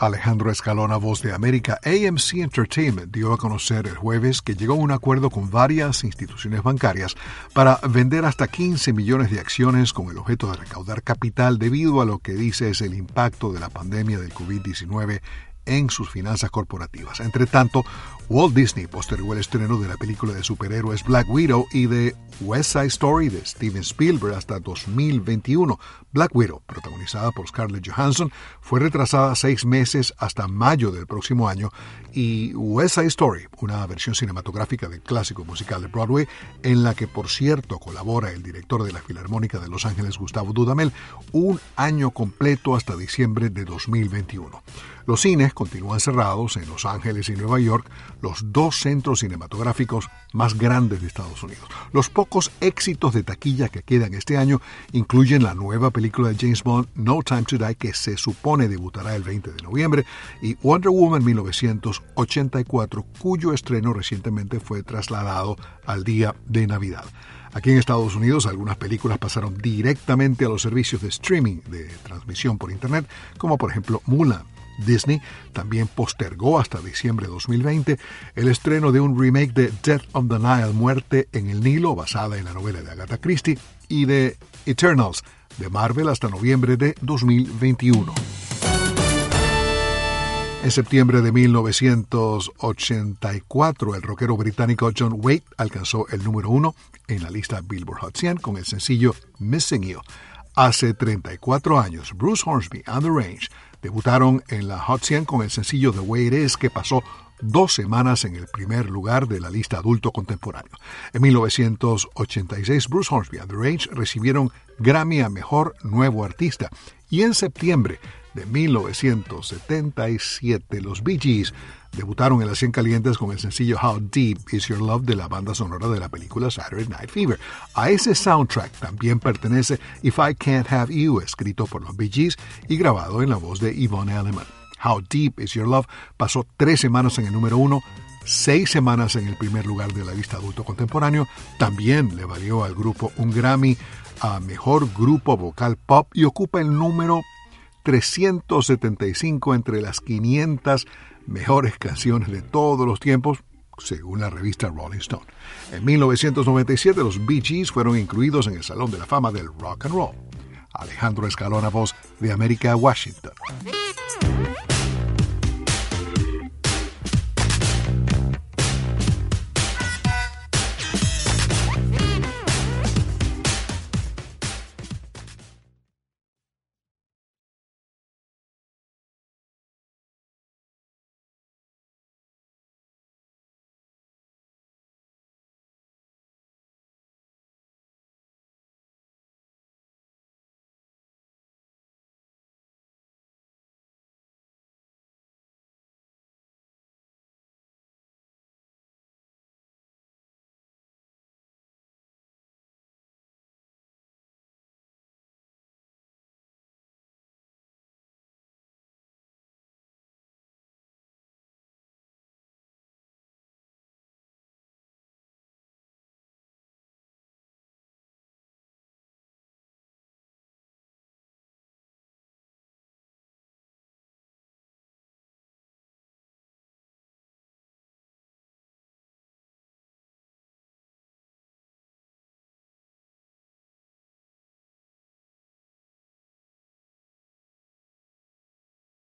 Alejandro Escalona, Voz de América. AMC Entertainment dio a conocer el jueves que llegó a un acuerdo con varias instituciones bancarias para vender hasta 15 millones de acciones con el objeto de recaudar capital debido a lo que dice es el impacto de la pandemia del COVID-19 en sus finanzas corporativas. Entre tanto, Walt Disney postergó el estreno de la película de superhéroes Black Widow y de West Side Story de Steven Spielberg hasta 2021. Black Widow, protagonizada por Scarlett Johansson, fue retrasada 6 meses hasta mayo del próximo año, y West Side Story, una versión cinematográfica del clásico musical de Broadway, en la que por cierto colabora el director de la Filarmónica de Los Ángeles, Gustavo Dudamel, un año completo hasta diciembre de 2021. Los cines continúan cerrados en Los Ángeles y Nueva York, los dos centros cinematográficos más grandes de Estados Unidos. Los pocos éxitos de taquilla que quedan este año incluyen la nueva película de James Bond, No Time to Die, que se supone debutará el 20 de noviembre, y Wonder Woman 1984, cuyo estreno recientemente fue trasladado al día de Navidad. Aquí en Estados Unidos, algunas películas pasaron directamente a los servicios de streaming de transmisión por Internet, como por ejemplo Mulan. Disney también postergó hasta diciembre de 2020 el estreno de un remake de Death on the Nile, Muerte en el Nilo, basada en la novela de Agatha Christie, y de Eternals, de Marvel, hasta noviembre de 2021. En septiembre de 1984, el rockero británico John Waite alcanzó el número 1 en la lista Billboard Hot 100 con el sencillo Missing You. Hace 34 años, Bruce Hornsby and the Range debutaron en la Hot 100 con el sencillo The Way It Is, que pasó 2 semanas en el primer lugar de la lista adulto contemporáneo. En 1986, Bruce Hornsby and the Range recibieron Grammy a Mejor Nuevo Artista, y en septiembre de 1977, los Bee Gees debutaron en las 100 calientes con el sencillo How Deep Is Your Love de la banda sonora de la película Saturday Night Fever. A ese soundtrack también pertenece If I Can't Have You, escrito por los Bee Gees y grabado en la voz de Yvonne Elliman. How Deep Is Your Love pasó 3 semanas en el número 1, 6 semanas en el primer lugar de la lista adulto contemporáneo. También le valió al grupo un Grammy a Mejor Grupo Vocal Pop y ocupa el número 375 entre las 500 mejores canciones de todos los tiempos, según la revista Rolling Stone. En 1997, los Bee Gees fueron incluidos en el Salón de la Fama del Rock and Roll. Alejandro Escalona, Voz de América, Washington.